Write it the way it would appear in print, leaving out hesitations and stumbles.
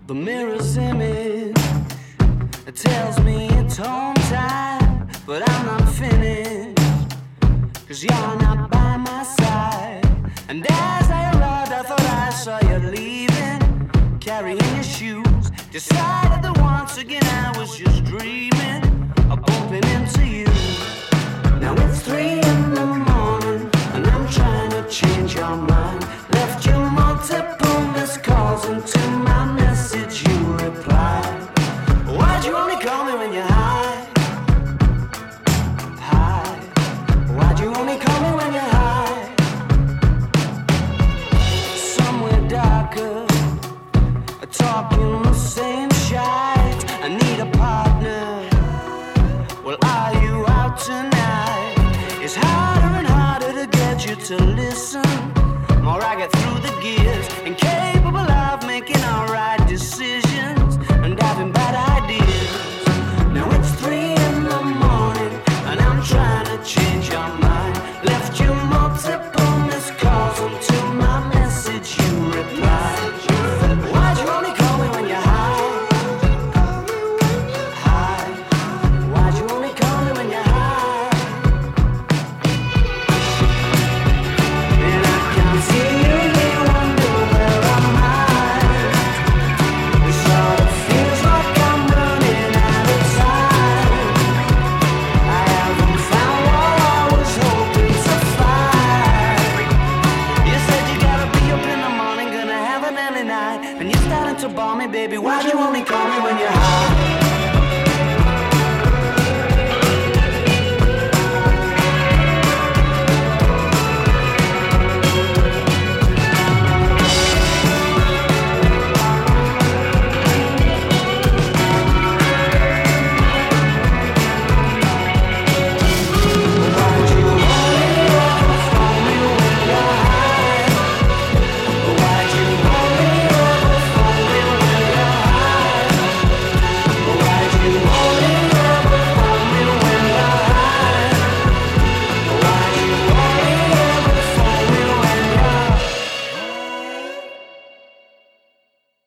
The mirror's image, it tells me it's home time, but I'm not finished, 'cause you're not by my side. And as I arrived, I thought I saw you leaving, carrying your shoes. Decided that once again I was just dreaming of bumping into you. Now it's 3 in the morning, and I'm trying to change your mind. Left you multiple missed calls, and to my message you replied. Why'd you only call me when you're high? High. Why'd you only call me when you're high? Somewhere darker, talking the same shite. I need a partner. Well, are you out tonight? It's harder and harder to get you to listen. More I get through the gear,